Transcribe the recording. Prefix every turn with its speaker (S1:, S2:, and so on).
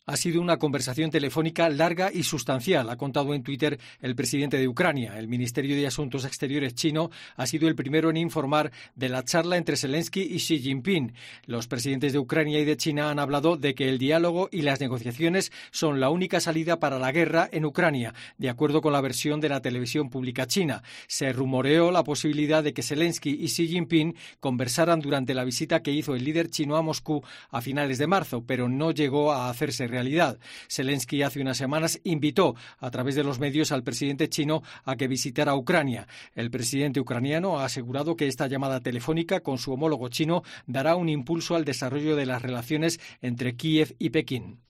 S1: Ha sido una conversación telefónica larga y sustancial, ha contado en Twitter el presidente de Ucrania. El Ministerio de Asuntos Exteriores chino ha sido el primero en informar de la charla entre Zelensky y Xi Jinping. Los presidentes de Ucrania y de China han hablado de que el diálogo y las negociaciones son la única salida para la guerra en Ucrania, de acuerdo con la versión de la televisión pública china. Se rumoreó la posibilidad de que Zelensky y Xi Jinping conversaran durante la visita que hizo el líder chino a Moscú a finales de marzo, pero no llegó a hacerse realidad. Zelensky hace unas semanas invitó a través de los medios al presidente chino a que visitara Ucrania. El presidente ucraniano ha asegurado que esta llamada telefónica con su homólogo chino dará un impulso al desarrollo de las relaciones entre Kiev y Pekín.